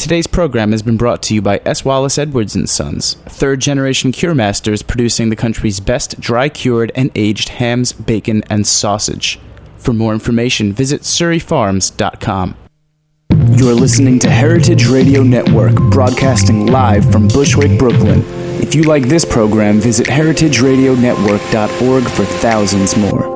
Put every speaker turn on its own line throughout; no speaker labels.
Today's program has been brought to you by S. Wallace Edwards & Sons, third-generation cure masters producing the country's best dry-cured and aged hams, bacon, and sausage. For more information, visit surreyfarms.com. You're listening to Heritage Radio Network, broadcasting live from Bushwick, Brooklyn. If you like this program, visit heritageradionetwork.org for thousands more.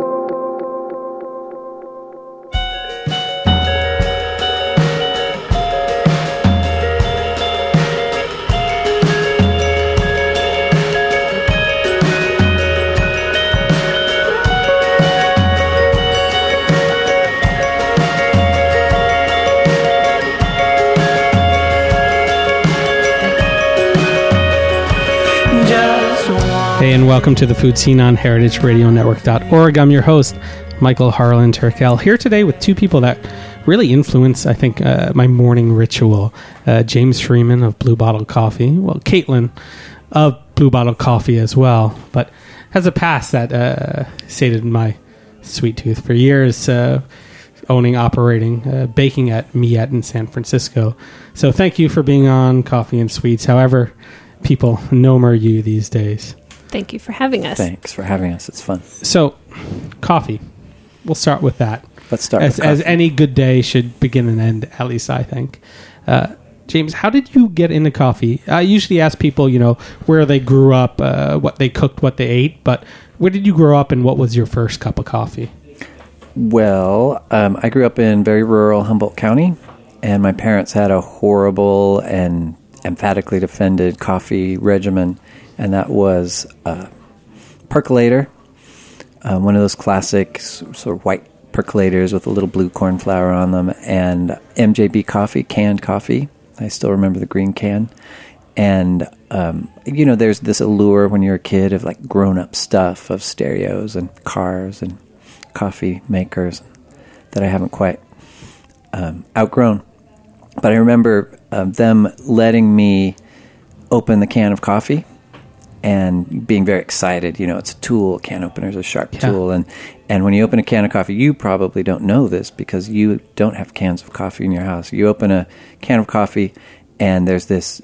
Hey, and welcome to the Food Scene on heritageradionetwork.org. I'm your host, Michael Harlan Turkel, here today with two people that really influence, I think, my morning ritual. James Freeman of Blue Bottle Coffee. Well, Caitlin of Blue Bottle Coffee as well, but has a past that sated my sweet tooth for years, owning, operating, baking at Miette in San Francisco. So thank you for being on Coffee and Sweets, however people know you these days.
Thank you for having us.
Thanks for having us. It's fun.
So, coffee. We'll start with that.
Let's start with coffee.
As any good day should begin and end, at least I think. James, how did you get into coffee? I usually ask people, where they grew up, what they cooked, what they ate, but where did you grow up and what was your first cup of coffee?
Well, I grew up in very rural Humboldt County, and my parents had a horrible and emphatically defended coffee regimen, and that was percolator, one of those classic sort of white percolators with a little blue corn flour on them, and MJB coffee, canned coffee. I still remember the green can. And, there's this allure when you're a kid of like grown-up stuff, of stereos and cars and coffee makers that I haven't quite outgrown. But I remember them letting me open the can of coffee and being very excited. It's a tool. Can opener's a sharp tool. And when you open a can of coffee, you probably don't know this because you don't have cans of coffee in your house. You open a can of coffee and there's this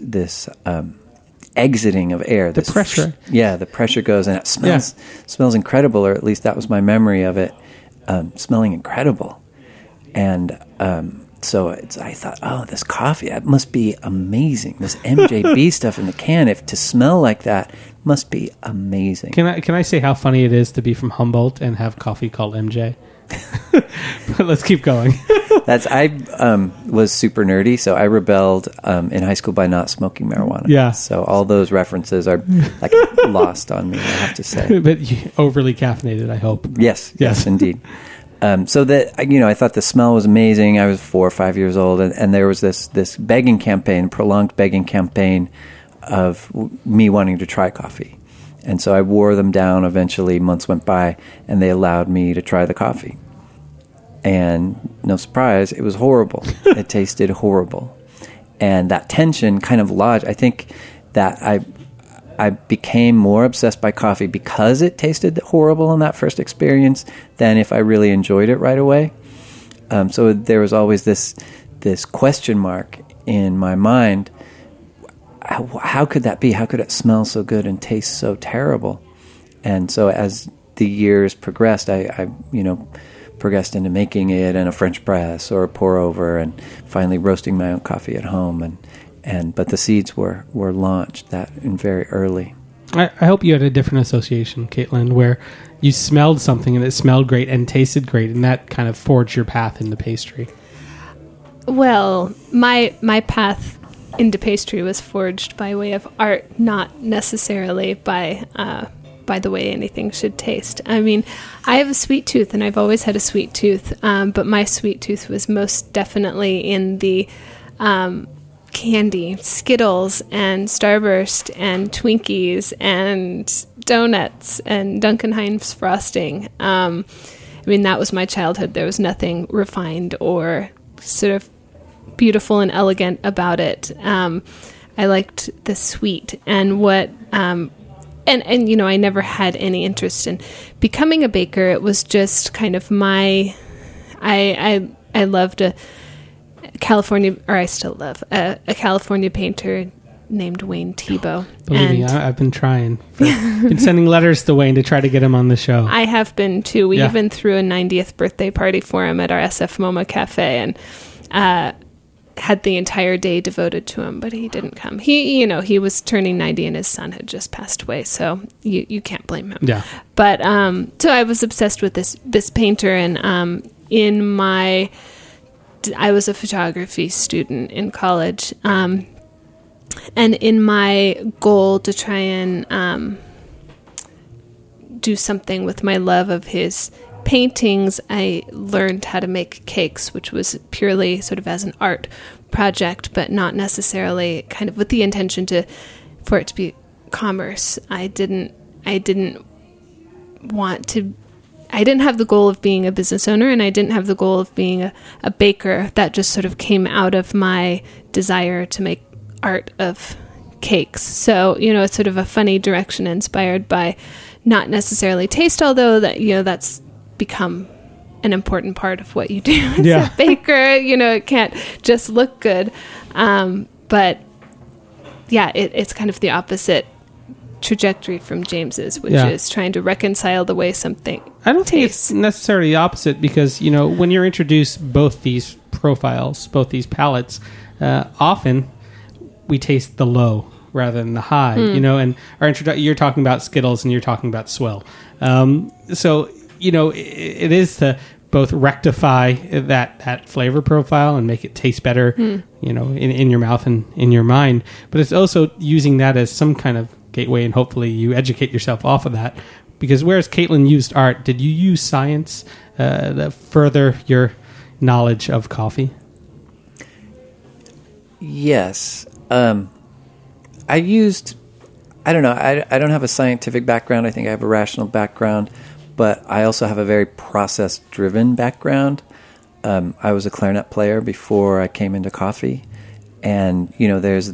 exiting of air.
The pressure.
The pressure goes and it smells incredible, or at least that was my memory of it, smelling incredible. And so I thought, oh, this coffee, that must be amazing. This MJB stuff in the can, if to smell like that, must be amazing.
Can I say how funny it is to be from Humboldt and have coffee called MJ? But let's keep going.
I was super nerdy, so I rebelled in high school by not smoking marijuana.
Yeah. So
all those references are like lost on me, I have to say.
But overly caffeinated, I hope.
Yes, indeed. So that, I thought the smell was amazing. I was 4 or 5 years old, and there was this begging campaign, prolonged begging campaign of me wanting to try coffee. And so I wore them down. Eventually, months went by, and they allowed me to try the coffee. And no surprise, it was horrible. It tasted horrible. And that tension kind of lodged. I think that I became more obsessed by coffee because it tasted horrible in that first experience than if I really enjoyed it right away. So there was always this question mark in my mind. How could that be? How could it smell so good and taste so terrible? And so as the years progressed, I progressed into making it in a French press or a pour over, and finally roasting my own coffee at home. But the seeds were launched that in very early.
I hope you had a different association, Caitlin, where you smelled something and it smelled great and tasted great, and that kind of forged your path into pastry.
Well, my path into pastry was forged by way of art, not necessarily by the way anything should taste. I mean, I have a sweet tooth, and I've always had a sweet tooth, but my sweet tooth was most definitely in the candy, Skittles and Starburst and Twinkies and donuts and Duncan Hines frosting. That was my childhood. There was nothing refined or sort of beautiful and elegant about it. I liked the sweet, and what I never had any interest in becoming a baker. It was just kind of I loved I still love a California painter named Wayne Thiebaud.
Believe me, I've been trying. Been sending letters to Wayne to try to get him on the show.
I have been too. We even threw a 90th birthday party for him at our SF MoMA cafe, and had the entire day devoted to him, but he didn't come. He was turning 90 and his son had just passed away, so you can't blame him.
Yeah.
But so I was obsessed with this painter, and I was a photography student in college, and in my goal to try and do something with my love of his paintings, I learned how to make cakes, which was purely sort of as an art project, but not necessarily kind of with the intention for it to be commerce. I didn't have the goal of being a business owner, and I didn't have the goal of being a baker. That just sort of came out of my desire to make art of cakes. So, it's sort of a funny direction inspired by not necessarily taste, although that's become an important part of what you do as a baker. It can't just look good. But yeah, it's kind of the opposite trajectory from James's, which is trying to reconcile the way something
I don't think it's necessarily the opposite, because, when you're introduced both these profiles, both these palettes, often we taste the low rather than the high, and you're talking about Skittles and you're talking about Swill. So, it is to both rectify that flavor profile and make it taste better, in your mouth and in your mind. But it's also using that as some kind of gateway, and hopefully you educate yourself off of that. Because whereas Caitlin used art, did you use science to further your knowledge of coffee?
Yes. I don't know, I don't have a scientific background. I think I have a rational background, but I also have a very process-driven background. I was a clarinet player before I came into coffee, and, there's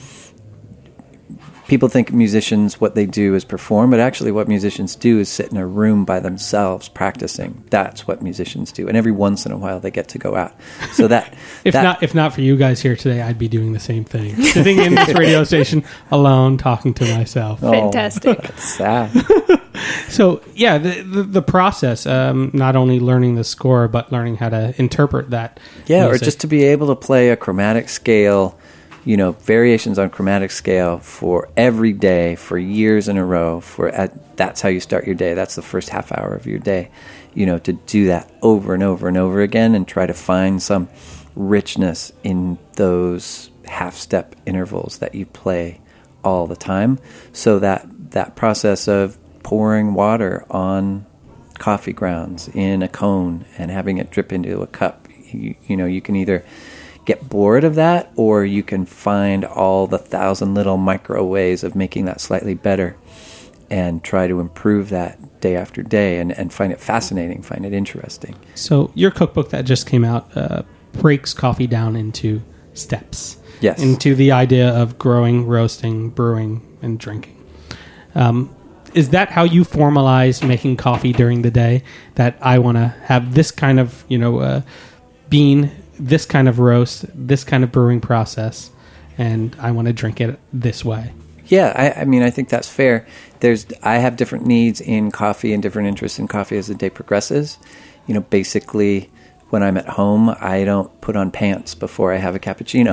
people think musicians, what they do is perform, but actually what musicians do is sit in a room by themselves practicing. That's what musicians do. And every once in a while they get to go out. So that
if not for you guys here today, I'd be doing the same thing. Sitting in this radio station alone, talking to myself.
Fantastic.
That's sad.
So yeah, the process, not only learning the score, but learning how to interpret that.
Yeah,
music.
or just to be able to play a chromatic scale, variations on chromatic scale for every day, for years in a row, that's how you start your day. That's the first half hour of your day, to do that over and over and over again and try to find some richness in those half-step intervals that you play all the time. So that process of pouring water on coffee grounds in a cone and having it drip into a cup, you can either get bored of that, or you can find all the 1,000 little micro ways of making that slightly better and try to improve that day after day and find it fascinating, find it interesting.
So your cookbook that just came out breaks coffee down into steps.
Yes.
Into the idea of growing, roasting, brewing, and drinking. Is that how you formalize making coffee during the day? That I want to have this kind of, bean, this kind of roast, this kind of brewing process, and I want to drink it this way.
Yeah, I think that's fair. I have different needs in coffee and different interests in coffee as the day progresses. Basically, when I'm at home, I don't put on pants before I have a cappuccino.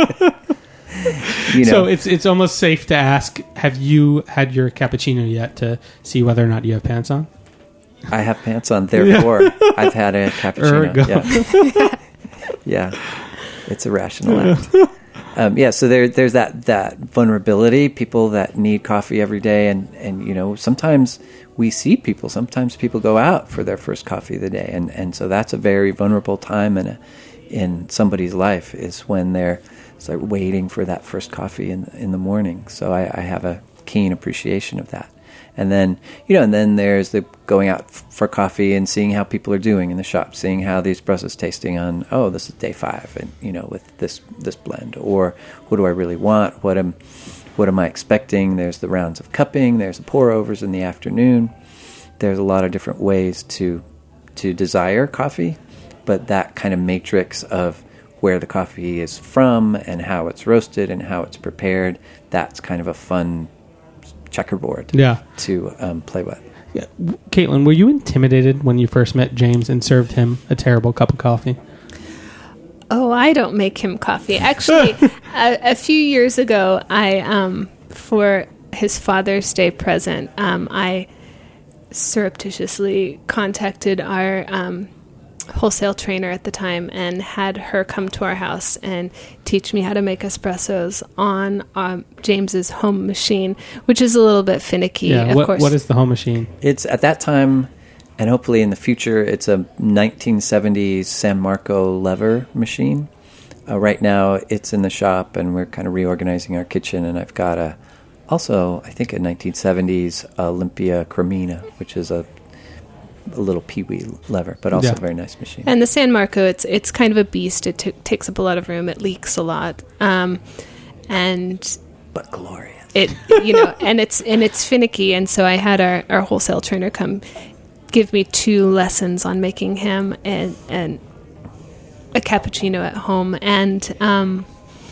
So it's almost safe to ask, have you had your cappuccino yet to see whether or not you have pants on?
I have pants on, therefore I've had a cappuccino. Yeah. Yeah, it's a rational act. So there's that vulnerability, people that need coffee every day, and sometimes we see people, sometimes people go out for their first coffee of the day, and so that's a very vulnerable time in somebody's life, is when they're waiting for that first coffee in the morning. So I have a keen appreciation of that. And then, and then there's the going out for coffee and seeing how people are doing in the shop, seeing how the espresso's tasting on, this is day 5, and, with this blend, or what do I really want? What am I expecting? There's the rounds of cupping, there's the pour overs in the afternoon. There's a lot of different ways to desire coffee, but that kind of matrix of where the coffee is from and how it's roasted and how it's prepared. That's kind of a fun checkerboard to play with.
Yeah. Caitlin, were you intimidated when you first met James and served him a terrible cup of coffee?
Oh, I don't make him coffee. Actually, a few years ago, I for his Father's Day present, I surreptitiously contacted our wholesale trainer at the time and had her come to our house and teach me how to make espressos on James's home machine, which is a little bit finicky.
Of course. What is the home machine?
It's at that time, and hopefully in the future, it's a 1970s San Marco lever machine. Right now, it's in the shop, and we're kind of reorganizing our kitchen, and I've got also, I think, a 1970s Olympia Cremina, which is a little peewee lever, but also a very nice machine.
And the San Marco, it's kind of a beast. It takes up a lot of room. It leaks a lot, but
glorious.
It and it's finicky. And so I had our wholesale trainer come give me 2 lessons on making him and a cappuccino at home, and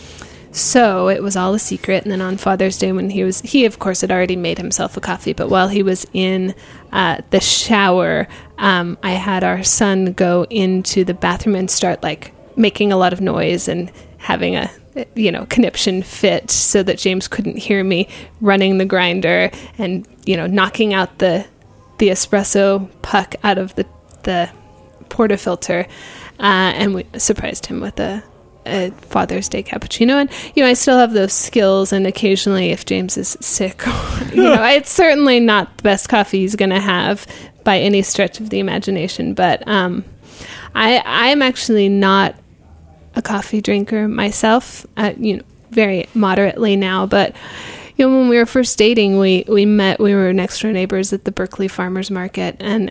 so it was all a secret. And then on Father's Day, when he of course had already made himself a coffee, but while he was in the shower, I had our son go into the bathroom and start like making a lot of noise and having a conniption fit so that James couldn't hear me running the grinder and knocking out the espresso puck out of the portafilter, and we surprised him with a Father's Day cappuccino. And I still have those skills, and occasionally if James is sick, it's certainly not the best coffee he's going to have by any stretch of the imagination, but I'm actually not a coffee drinker myself, very moderately now, but when we were first dating, we were next door neighbors at the Berkeley Farmers Market, and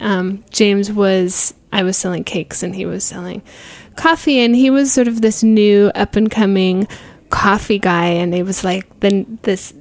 I was selling cakes and he was selling coffee, and he was sort of this new up and coming coffee guy, and he was like this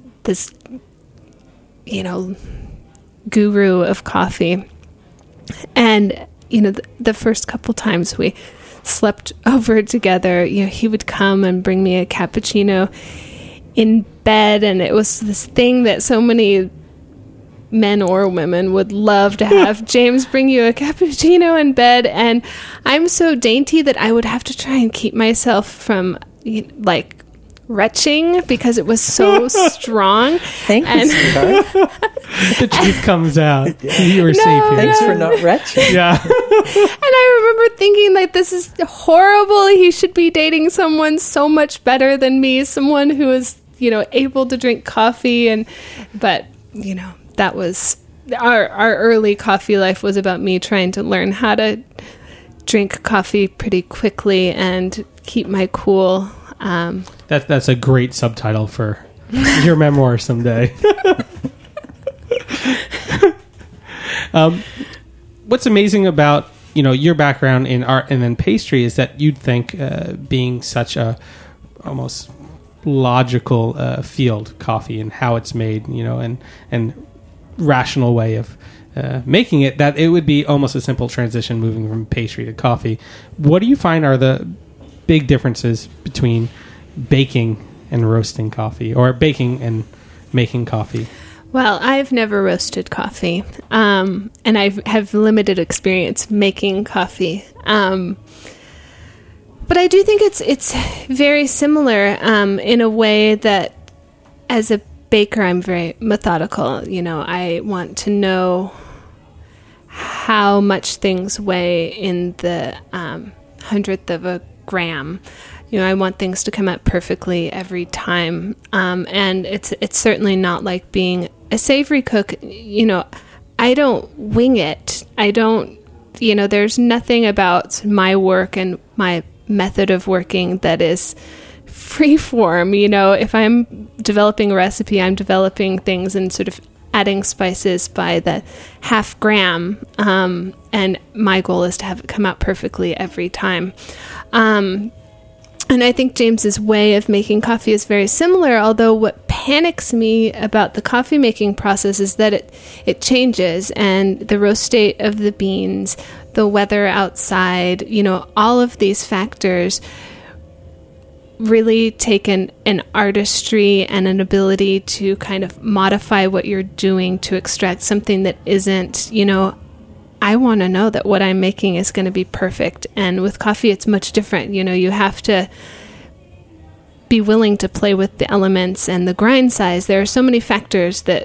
guru of coffee. And the first couple times we slept over together, he would come and bring me a cappuccino in bed, and it was this thing that so many men or women would love to have. James bring you a cappuccino in bed, and I'm so dainty that I would have to try and keep myself from retching because it was so strong.
Thank you, sweetheart.
The truth comes out. You were safe here.
Thanks for not retching.
Yeah.
And I remember thinking, this is horrible. He should be dating someone so much better than me, someone who is, able to drink coffee. But that was our early coffee life was about me trying to learn how to drink coffee pretty quickly and keep my cool.
That's a great subtitle for your memoir someday. What's amazing about your background in art and then pastry is that you'd think being such a almost logical field, coffee and how it's made, and rational way of making it, that it would be almost a simple transition moving from pastry to coffee. What do you find are the big differences between baking and roasting coffee, or baking and making coffee?
Well, I've never roasted coffee, and I have limited experience making coffee. But I do think it's very similar in a way that as a baker, I'm very methodical. I want to know how much things weigh in the 100th of a gram. I want things to come out perfectly every time. And it's certainly not like being a savory cook. I don't wing it. I don't, there's nothing about my work and my method of working that is free form. If I'm developing a recipe, I'm developing things and sort of adding spices by the half gram. And my goal is to have it come out perfectly every time. And I think James's way of making coffee is very similar, although what panics me about the coffee making process is that it changes, and the roast state of the beans, the weather outside, all of these factors really take an artistry and an ability to kind of modify what you're doing to extract something that isn't, I want to know that what I'm making is going to be perfect. And with coffee, it's much different. You have to be willing to play with the elements and the grind size. There are so many factors that,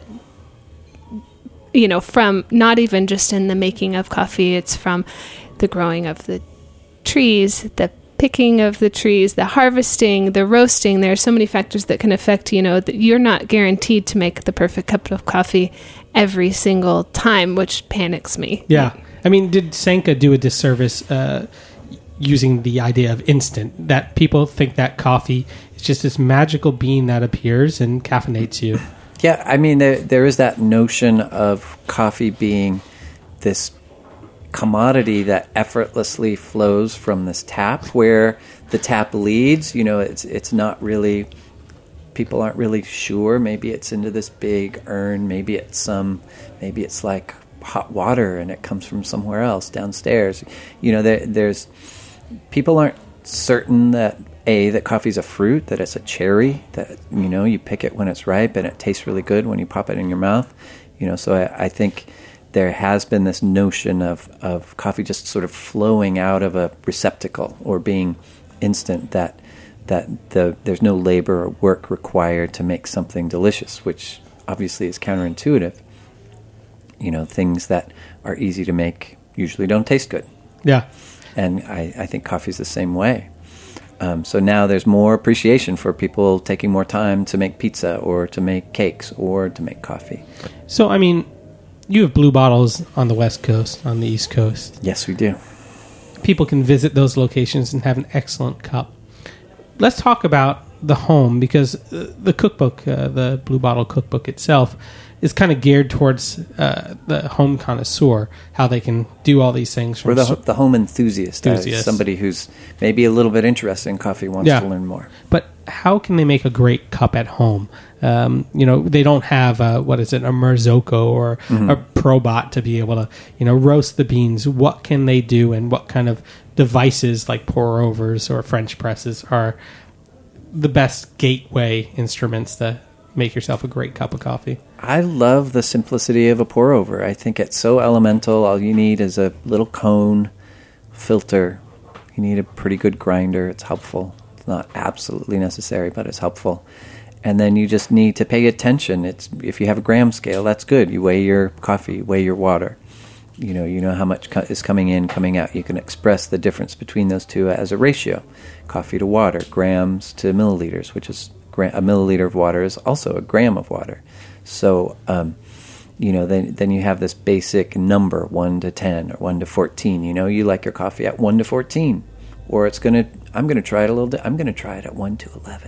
from not even just in the making of coffee, it's from the growing of the trees, the picking of the trees, the harvesting, the roasting. There are so many factors that can affect, that you're not guaranteed to make the perfect cup of coffee every single time, which panics me.
Yeah. I mean, did Sanka do a disservice using the idea of instant, that people think that coffee is just this magical bean that appears and caffeinates you?
Yeah, I mean, there is that notion of coffee being this commodity that effortlessly flows from this tap, where the tap leads. It's not really, people aren't really sure. Maybe it's into this big urn. Maybe it's like hot water and it comes from somewhere else downstairs. There's people aren't certain that coffee's a fruit, that it's a cherry, that you pick it when it's ripe and it tastes really good when you pop it in your mouth. So I think there has been this notion of coffee just sort of flowing out of a receptacle or being instant, that there's no labor or work required to make something delicious, which obviously is counterintuitive. Things that are easy to make usually don't taste good.
Yeah.
And I think coffee's the same way. So now there's more appreciation for people taking more time to make pizza or to make cakes or to make coffee.
So, I mean, you have Blue Bottles on the West Coast, on the East Coast.
Yes, we do.
People can visit those locations and have an excellent cup. Let's talk about the home, because the cookbook, the Blue Bottle cookbook itself, is kind of geared towards the home connoisseur, how they can do all these things.
Or the home enthusiast. Somebody who's maybe a little bit interested in coffee, wants to learn more.
But how can they make a great cup at home? They don't have a Marzocco or a Probot to be able to, roast the beans. What can they do, and what kind of devices like pour-overs or French presses are the best gateway instruments to make yourself a great cup of coffee?
I love the simplicity of a pour-over. I think it's so elemental. All you need is a little cone, filter. You need a pretty good grinder. It's helpful. It's not absolutely necessary, but it's helpful. And then you just need to pay attention. If you have a gram scale, that's good. You weigh your coffee, weigh your water. You know how much is coming in, coming out. You can express the difference between those two as a ratio. Coffee to water, grams to milliliters, which is a milliliter of water is also a gram of water. So, then you have this basic number, 1 to 10 or 1 to 14. You like your coffee at 1 to 14, or I'm going to try it a little bit. I'm going to try it at 1 to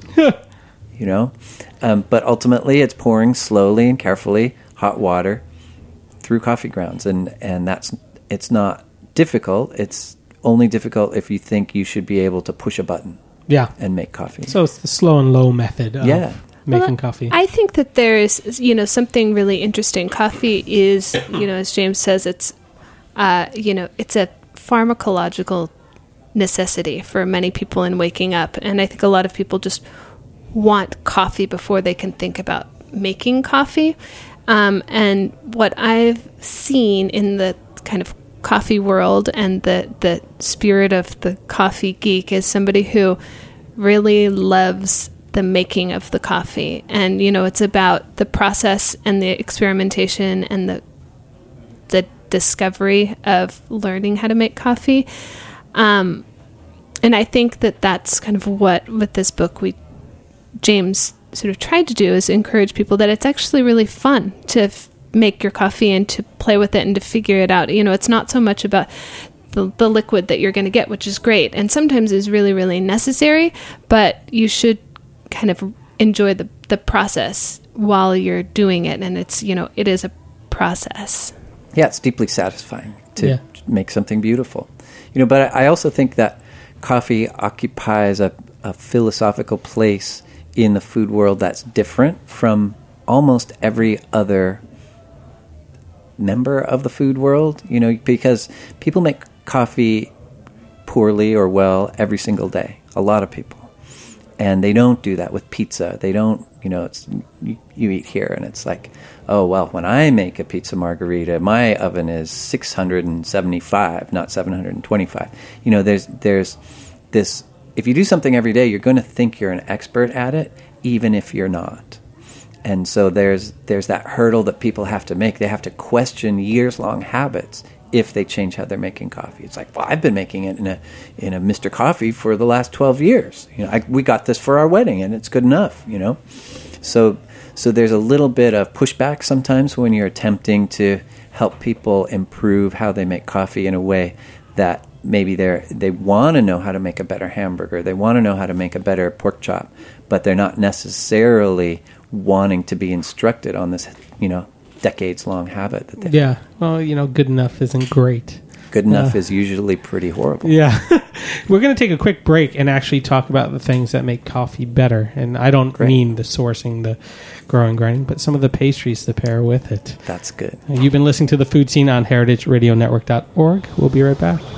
11. But ultimately it's pouring slowly and carefully hot water through coffee grounds, and it's not difficult. It's only difficult if you think you should be able to push a button.
Yeah.
And make coffee.
So it's the slow and low method of making coffee.
I think that there's, something really interesting. Coffee is, as James says, it's, it's a pharmacological necessity for many people in waking up. And I think a lot of people just want coffee before they can think about making coffee. And what I've seen in the kind of coffee world and the spirit of the coffee geek is somebody who really loves the making of the coffee. And, it's about the process and the experimentation and the discovery of learning how to make coffee. And I think that that's kind of what, with this book, James sort of tried to do, is encourage people that it's actually really fun to make your coffee and to play with it and to figure it out. It's not so much about the liquid that you're going to get, which is great and sometimes is really, really necessary, but you should kind of enjoy the process while you're doing it. And it's, it is a process.
Yeah, it's deeply satisfying to make something beautiful. But I also think that coffee occupies a philosophical place in the food world that's different from almost every other member of the food world, because people make coffee poorly or well every single day. A lot of people. And they don't do that with pizza. They don't, it's you eat here and it's like, oh, well, when I make a pizza margherita, my oven is 675, not 725. There's this, if you do something every day, you're going to think you're an expert at it, even if you're not. And so there's that hurdle that people have to make. They have to question years-long habits if they change how they're making coffee. It's like, well, I've been making it in a Mr. Coffee for the last 12 years. We got this for our wedding, and it's good enough. So there's a little bit of pushback sometimes when you're attempting to help people improve how they make coffee in a way that maybe they want to know how to make a better hamburger, they want to know how to make a better pork chop, but they're not necessarily wanting to be instructed on this, decades-long habit that they have.
Well, good enough isn't great.
Good enough is usually pretty horrible.
Yeah. We're going to take a quick break and actually talk about the things that make coffee better. And I don't mean the sourcing, the growing, grinding, but some of the pastries to pair with it.
That's good.
You've been listening to The Food Scene on heritageradionetwork.org. We'll be right back.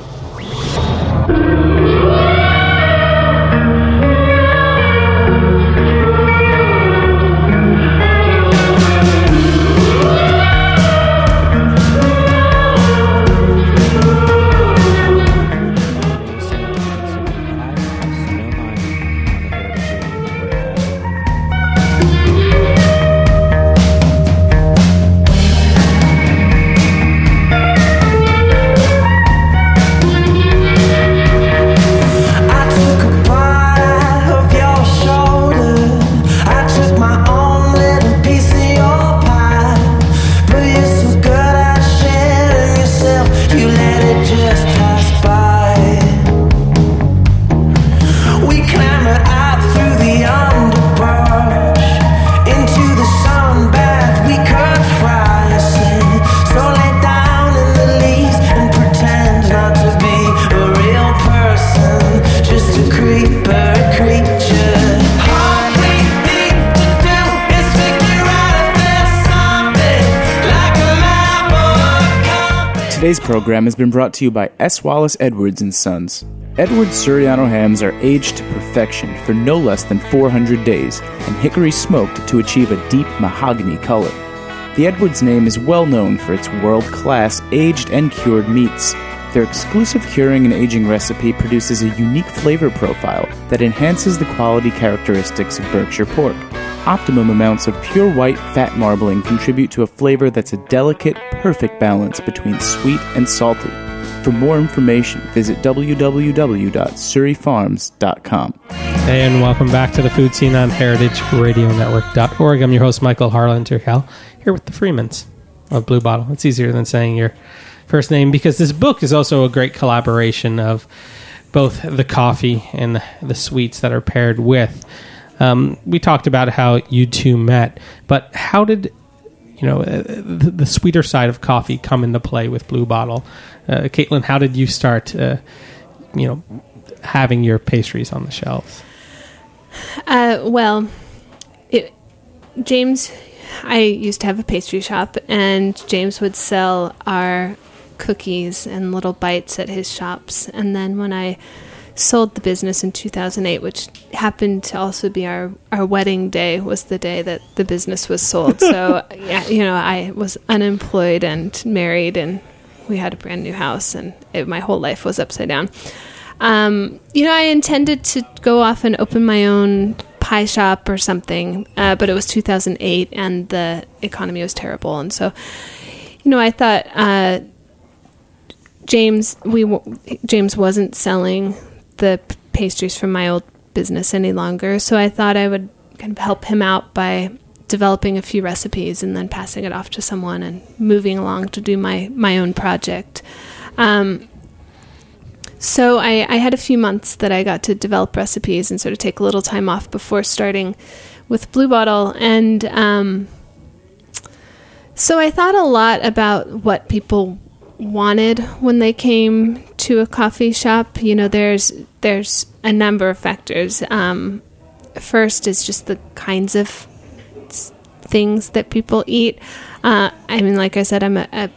Today's program has been brought to you by S. Wallace Edwards & Sons. Edwards Suriano hams are aged to perfection for no less than 400 days and hickory smoked to achieve a deep mahogany color. The Edwards name is well known for its world-class aged and cured meats. Their exclusive curing and aging recipe produces a unique flavor profile that enhances the quality characteristics of Berkshire pork. Optimum amounts of pure white fat marbling contribute to a flavor that's a delicate, perfect balance between sweet and salty. For more information, visit www.surreyfarms.com.
Hey, and welcome back to The Food Scene on heritageradionetwork.org. I'm your host, Michael Harlan Turkel, here with the Freemans of Blue Bottle. It's easier than saying your first name because this book is also a great collaboration of both the coffee and the sweets that are paired with. We talked about how you two met, but how did the sweeter side of coffee come into play with Blue Bottle? Caitlin, how did you start having your pastries on the shelves?
James, I used to have a pastry shop, and James would sell our cookies and little bites at his shops. And then when I sold the business in 2008, which happened to also be our wedding day, was the day that the business was sold. So, I was unemployed and married, and we had a brand new house, and my whole life was upside down. I intended to go off and open my own pie shop or something, but it was 2008, and the economy was terrible. And so, I thought James wasn't selling the pastries from my old business any longer, so I thought I would kind of help him out by developing a few recipes and then passing it off to someone and moving along to do my own project. So I had a few months that I got to develop recipes and sort of take a little time off before starting with Blue Bottle. And so I thought a lot about what people wanted when they came to a coffee shop. There's a number of factors. First is just the kinds of things that people eat. Like I said, I'm a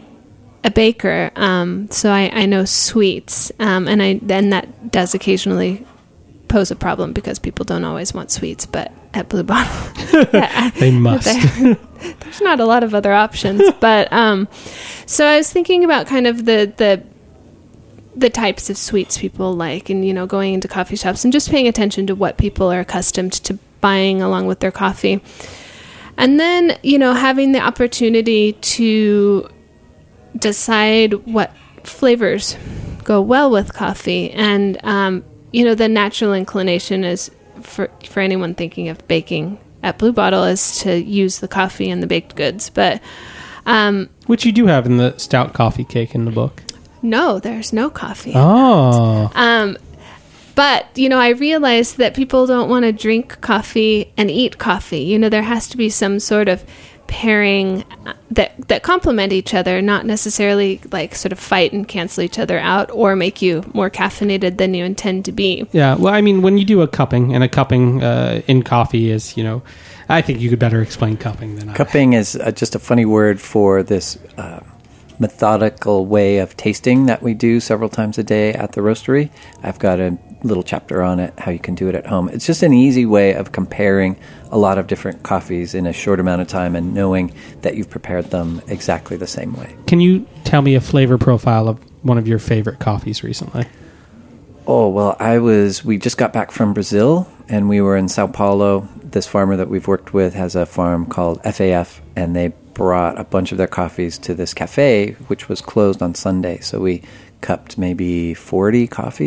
baker, so I know sweets, and that does occasionally pose a problem because people don't always want sweets, but at Blue Bottle,
they must.
There's not a lot of other options. But so I was thinking about kind of the types of sweets people like, and, you know, going into coffee shops and just paying attention to what people are accustomed to buying along with their coffee. And then, you know, having the opportunity to decide what flavors go well with coffee. And, you know, the natural inclination is for anyone thinking of baking at Blue Bottle is to use the coffee and the baked goods. But
which you do have in the stout coffee cake in the book.
No, there's no coffee.
Oh.
But, you know, I realized that people don't want to drink coffee and eat coffee. You know, there has to be some sort of pairing that complement each other, not necessarily like sort of fight and cancel each other out or make you more caffeinated than you intend to be.
Yeah, well, I mean, when you do a cupping, and a cupping in coffee is, you know, I think you could better explain cupping than
Cupping is just a funny word for this methodical way of tasting that we do several times a day at the roastery. I've got a little chapter on it, how you can do it at home. It's just an easy way of comparing a lot of different coffees in a short amount of time and knowing that you've prepared them exactly the same way.
Can you tell me a flavor profile of one of your favorite coffees recently?
Oh, well, we just got back from Brazil, and we were in Sao Paulo. This farmer that we've worked with has a farm called FAF, and they brought a bunch of their coffees to this cafe, which was closed on Sunday. So we cupped maybe 40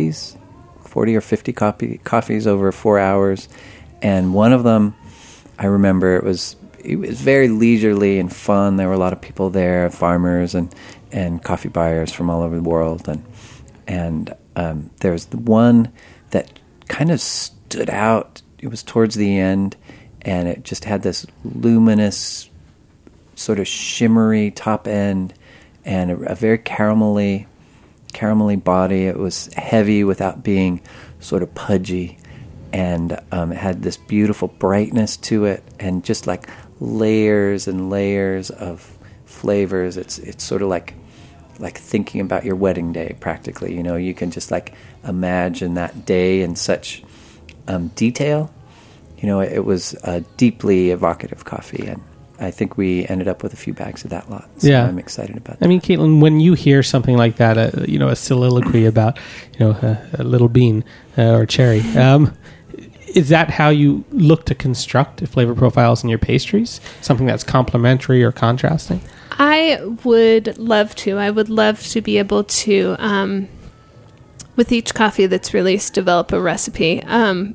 or 50 coffees over 4 hours. And one of them, I remember, it was very leisurely and fun. There were a lot of people there, farmers and coffee buyers from all over the world. And there was the one that kind of stood out. It was towards the end, and it just had this luminous, sort of shimmery top end and a very caramelly body. It was heavy without being sort of pudgy, and it had this beautiful brightness to it, and just like layers and layers of flavors. It's sort of like thinking about your wedding day, practically. You know, you can just like imagine that day in such detail. You know, it was a deeply evocative coffee, and I think we ended up with a few bags of that lot. So yeah. I'm excited about that.
I mean, Caitlin, when you hear something like that, you know, a soliloquy about, you know, a little bean or cherry, is that how you look to construct flavor profiles in your pastries? Something that's complementary or contrasting?
I would love to. I would love to be able to, with each coffee that's released, develop a recipe.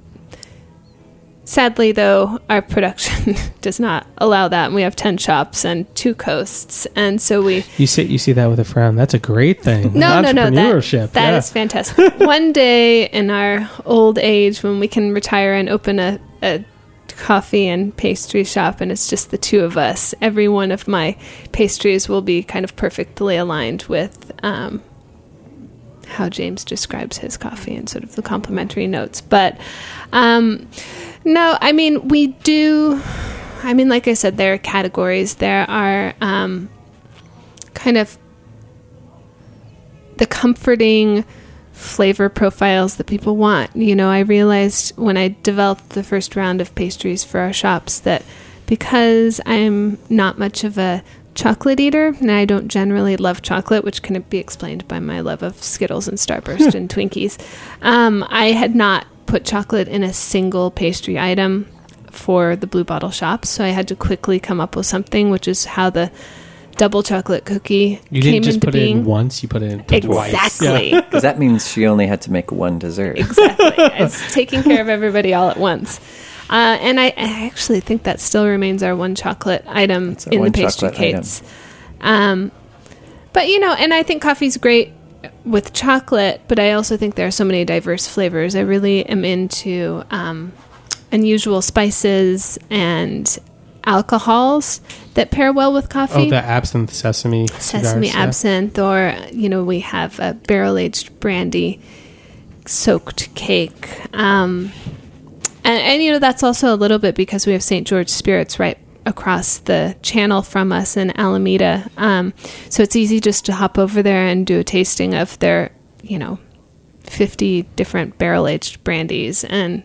Sadly, though, our production does not allow that, and we have 10 shops and 2 coasts, and so we... You
see that with a frown. That's a great thing.
No, that is fantastic. One day in our old age, when we can retire and open a coffee and pastry shop, and it's just the 2 of us, every one of my pastries will be kind of perfectly aligned with how James describes his coffee and sort of the complementary notes. But no, I mean, we do, I mean, like I said, there are categories. There are kind of the comforting flavor profiles that people want. You know, I realized when I developed the first round of pastries for our shops that because I'm not much of a chocolate eater, and I don't generally love chocolate, which can be explained by my love of Skittles and Starburst and Twinkies. I had not put chocolate in a single pastry item for the Blue Bottle shops, so I had to quickly come up with something, which is how the double chocolate cookie
you
came
didn't just
into
put
being.
It in once, you put it in twice.
Exactly.
Because that means she only had to make one dessert.
Exactly. It's taking care of everybody all at once. And I actually think that still remains our one chocolate item in the pastry cakes. But, you know, and I think coffee's great with chocolate, but I also think there are so many diverse flavors. I really am into unusual spices and alcohols that pair well with coffee.
Oh, the absinthe sesame cigars,
absinthe, or, you know, we have a barrel-aged brandy soaked cake. And, you know, that's also a little bit because we have St. George Spirits right across the channel from us in Alameda. So it's easy just to hop over there and do a tasting of their, you know, 50 different barrel-aged brandies, and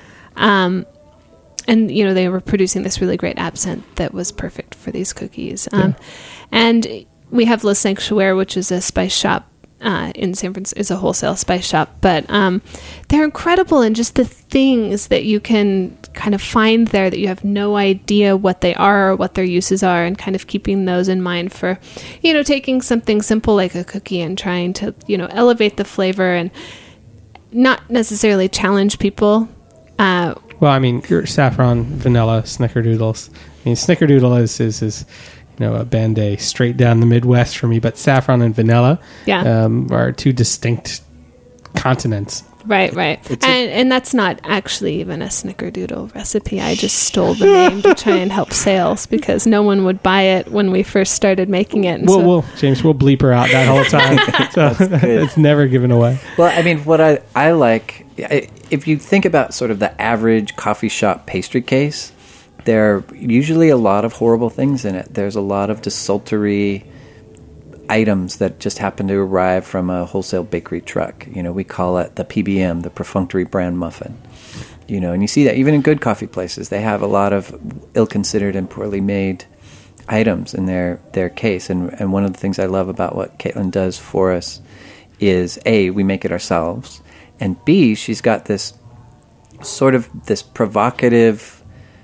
they were producing this really great absinthe that was perfect for these cookies. And we have Le Sanctuaire, which is a spice shop in San Francisco, is a wholesale spice shop, but they're incredible in just the things that you can kind of find there that you have no idea what they are or what their uses are, and kind of keeping those in mind for, taking something simple like a cookie and trying to, elevate the flavor and not necessarily challenge people.
Well, I mean, your saffron, vanilla, snickerdoodles. I mean, snickerdoodle is a Band-Aid straight down the Midwest for me, but saffron and vanilla are two distinct continents.
Right. And that's not actually even a snickerdoodle recipe. I just stole the name to try and help sales because no one would buy it when we first started making it. And
James, we'll bleep her out that whole time. So it's never given away.
Well, I mean, what I like, if you think about sort of the average coffee shop pastry case, there are usually a lot of horrible things in it. There's a lot of desultory items that just happen to arrive from a wholesale bakery truck. We call it the PBM, the perfunctory bran muffin. And you see that even in good coffee places, they have a lot of ill-considered and poorly made items in their case. And one of the things I love about what Caitlin does for us is, A, we make it ourselves, and B, she's got this sort of this provocative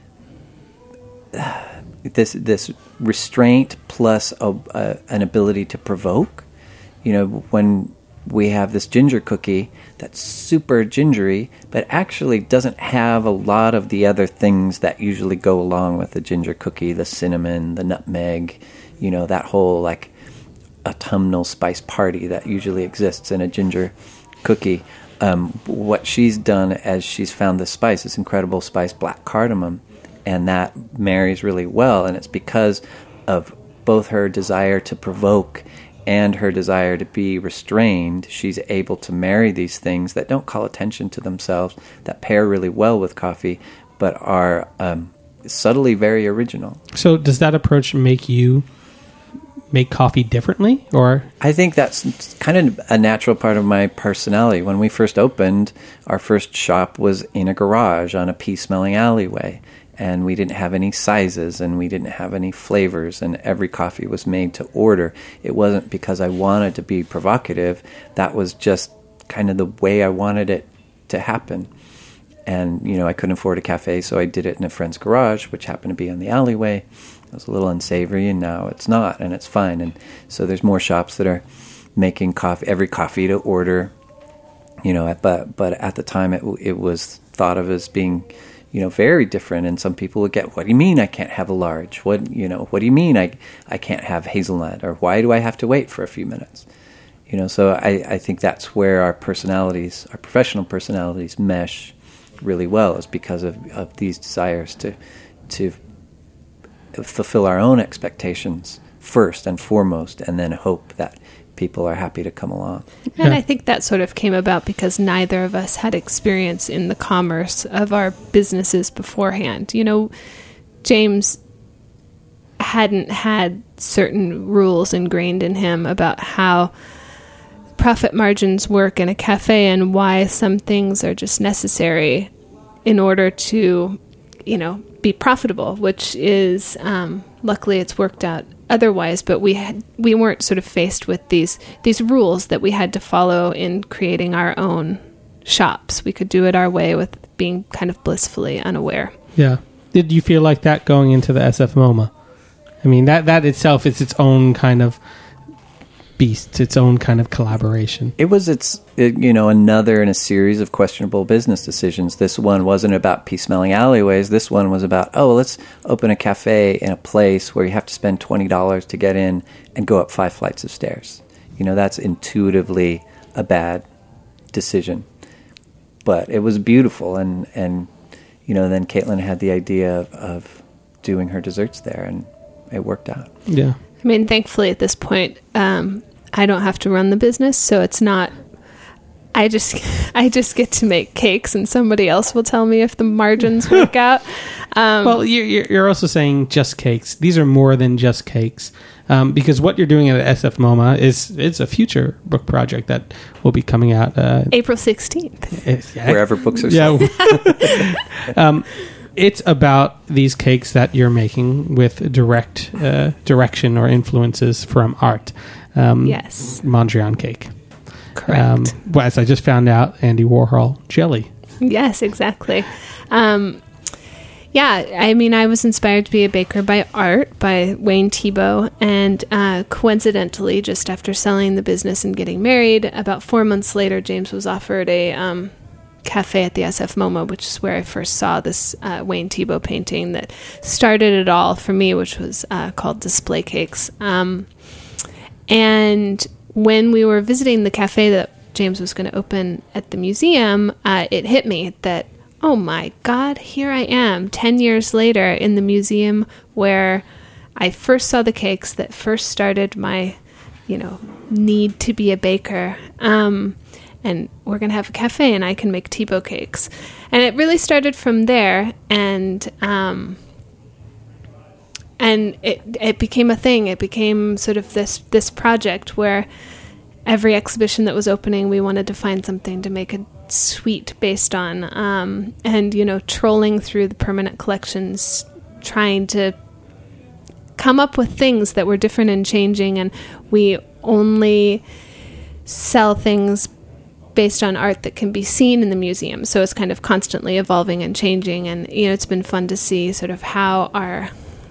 this restraint plus an ability to provoke. When we have this ginger cookie that's super gingery, but actually doesn't have a lot of the other things that usually go along with the ginger cookie, the cinnamon, the nutmeg, that whole like autumnal spice party that usually exists in a ginger cookie. What she's done as she's found this spice, this incredible spice, black cardamom, and that marries really well, and it's because of both her desire to provoke and her desire to be restrained. She's able to marry these things that don't call attention to themselves, that pair really well with coffee, but are subtly very original.
So does that approach make you make coffee differently, or?
I think that's kind of a natural part of my personality. When we first opened, our first shop was in a garage on a pea-smelling alleyway. And we didn't have any sizes, and we didn't have any flavors, and every coffee was made to order. It wasn't because I wanted to be provocative. That was just kind of the way I wanted it to happen. And, I couldn't afford a cafe, so I did it in a friend's garage, which happened to be on the alleyway. It was a little unsavory, and now it's not, and it's fine. And so there's more shops that are making every coffee to order, but at the time it was thought of as being very different, and some people would get, what do you mean I can't have a large? What do you mean I can't have hazelnut? Or why do I have to wait for a few minutes? So I think that's where our personalities, our professional personalities, mesh really well, is because of these desires to fulfill our own expectations first and foremost, and then hope that people are happy to come along.
And I think that sort of came about because neither of us had experience in the commerce of our businesses beforehand. James hadn't had certain rules ingrained in him about how profit margins work in a cafe and why some things are just necessary in order to, be profitable, which is, luckily it's worked out otherwise, but we weren't sort of faced with these rules that we had to follow in creating our own shops. We could do it our way with being kind of blissfully unaware.
Yeah. Did you feel like that going into the SF MoMA? I mean, that itself is its own kind of beast, its own kind of collaboration.
It was another in a series of questionable business decisions. This one wasn't about pea-smelling alleyways. This one was about, let's open a cafe in a place where you have to spend $20 to get in and go up 5 flights of stairs. That's intuitively a bad decision. But it was beautiful, and then Caitlin had the idea of doing her desserts there, and it worked out.
Yeah.
I mean, thankfully at this point, I don't have to run the business, so it's not. I just get to make cakes, and somebody else will tell me if the margins work out.
Well, you're also saying just cakes. These are more than just cakes. Because what you're doing at SF MoMA it's a future book project that will be coming out
April 16th.
Wherever books are sold.
It's about these cakes that you're making with direct direction or influences from art.
Yes.
Mondrian cake.
Correct.
Well, as I just found out, Andy Warhol jelly.
Yes, exactly. Yeah, I mean, I was inspired to be a baker by art, by Wayne Thiebaud, and coincidentally, just after selling the business and getting married, about 4 months later, James was offered a cafe at the SF MoMA, which is where I first saw this Wayne Thiebaud painting that started it all for me, which was called Display Cakes. And when we were visiting the cafe that James was going to open at the museum, it hit me that, oh my God, here I am 10 years later in the museum where I first saw the cakes that first started my, need to be a baker. And we're going to have a cafe and I can make Thiebaud cakes. And it really started from there. And it became a thing. It became sort of this project where every exhibition that was opening, we wanted to find something to make a sweet based on, and trolling through the permanent collections, trying to come up with things that were different and changing. And we only sell things based on art that can be seen in the museum, so it's kind of constantly evolving and changing. And it's been fun to see sort of how our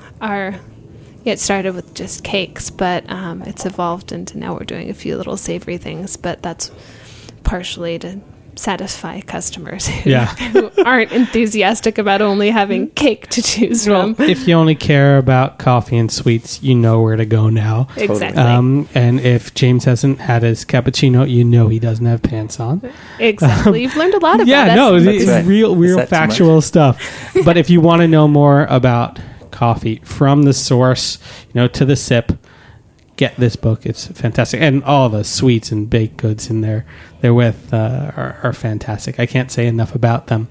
it started with just cakes, but it's evolved into now we're doing a few little savory things, but that's partially to satisfy customers who aren't enthusiastic about only having cake to choose from.
If you only care about coffee and sweets, you know where to go now.
Exactly.
And if James hasn't had his cappuccino, he doesn't have pants on.
Exactly. You've learned a lot about us.
Yeah, no, it's
right.
real factual stuff. But if you want to know more about coffee from the source, to the sip, get this book. It's fantastic, and all the sweets and baked goods in there therewith are fantastic. I can't say enough about them.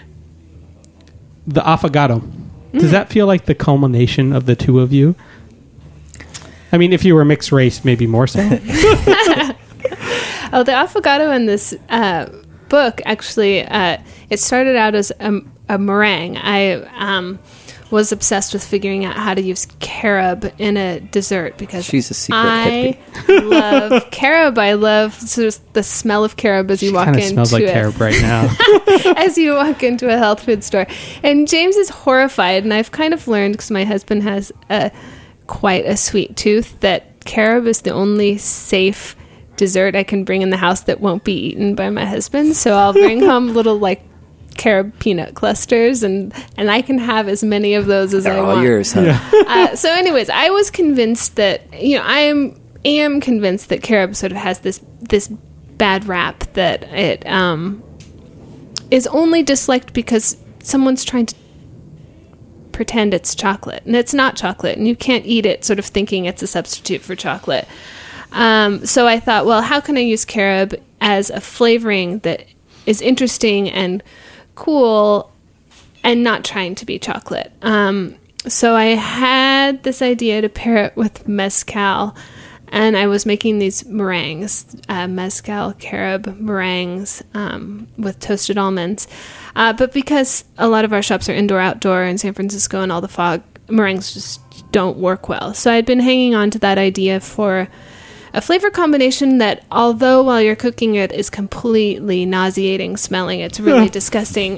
The affogato, does that feel like the culmination of the two of you? I mean, if you were mixed race, maybe more so.
The affogato in this book actually it started out as a meringue. I was obsessed with figuring out how to use carob in a dessert because
she's a secret
hippie. Love carob. I love sort of the smell of carob as you walk into it.
Smells like carob right now.
As you walk into a health food store. And James is horrified, and I've kind of learned, because my husband has quite a sweet tooth, that carob is the only safe dessert I can bring in the house that won't be eaten by my husband. So I'll bring home little carob peanut clusters, and I can have as many of those as I want.
They're all yours, huh?
Yeah.
So anyways, I was convinced that, I am convinced that carob sort of has this bad rap, that it is only disliked because someone's trying to pretend it's chocolate, and it's not chocolate, and you can't eat it sort of thinking it's a substitute for chocolate. So I thought, well, how can I use carob as a flavoring that is interesting and cool and not trying to be chocolate? So I had this idea to pair it with mezcal, and I was making these meringues, mezcal carob meringues with toasted almonds. But because a lot of our shops are indoor-outdoor in San Francisco and all the fog, meringues just don't work well. So I'd been hanging on to that idea for a flavor combination that, although while you're cooking it is completely nauseating smelling, it's really disgusting.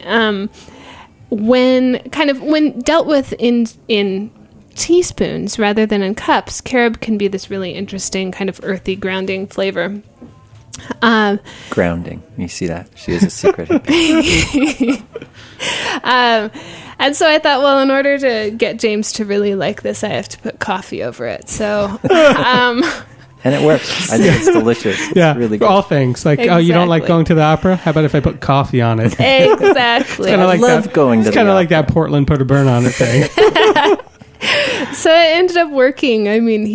When dealt with in teaspoons rather than in cups, carob can be this really interesting kind of earthy, grounding flavor.
Grounding. You see that? She is a secret hippie.
And so I thought, well, in order to get James to really like this, I have to put coffee over it. So...
And it works. I think it's delicious. It's really good.
All things. Like, oh, you don't like going to the opera? How about if I put coffee on it?
Exactly.
I
love going to the opera.
It's kind of like that Portland put a burn on it thing.
So it ended up working. I mean,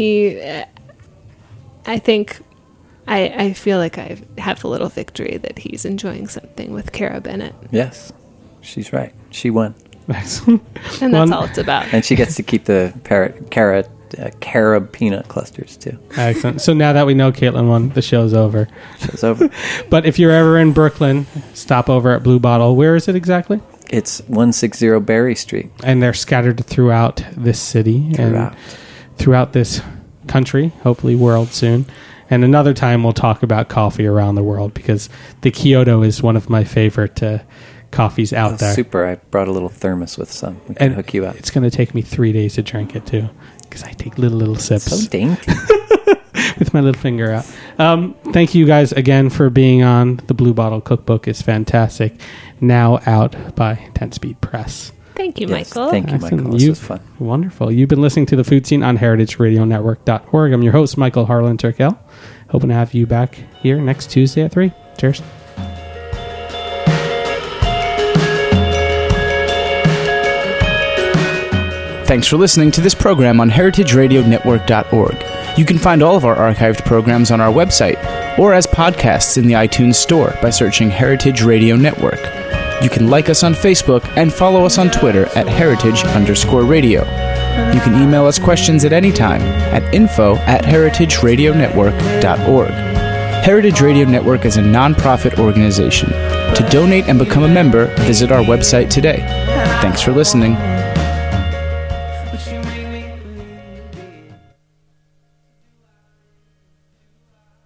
I think I feel like I have a little victory that he's enjoying something with carob in it.
Yes. She's right. She won.
Excellent.
And that's all it's about.
And she gets to keep the carob peanut clusters too.
Excellent. So now that we know Caitlin won, the show's over.
Show's over.
But if you're ever in Brooklyn, stop over at Blue Bottle. Where is it exactly?
It's 160 Berry Street.
And they're scattered throughout this city and throughout this country, hopefully world soon. And another time we'll talk about coffee around the world, because the Kyoto is one of my favorite coffees out there.
Super. I brought a little thermos with some. We can hook you up.
It's going to take me 3 days to drink it too, because I take little sips.
So dainty.
With my little finger out. Thank you guys again for being on. The Blue Bottle Cookbook is fantastic. Now out by 10 Speed Press.
Thank you, Michael.
Thank you, Michael. This was fun.
Wonderful. You've been listening to The Food Scene on heritageradionetwork.org. I'm your host, Michael Harlan Turkel. Hoping to have you back here next Tuesday at 3. Cheers.
Thanks for listening to this program on heritageradionetwork.org. You can find all of our archived programs on our website or as podcasts in the iTunes Store by searching Heritage Radio Network. You can like us on Facebook and follow us on Twitter at @heritage_radio. You can email us questions at any time at info@heritageradionetwork.org. Heritage Radio Network is a non-profit organization. To donate and become a member, visit our website today. Thanks for listening.
But you ain't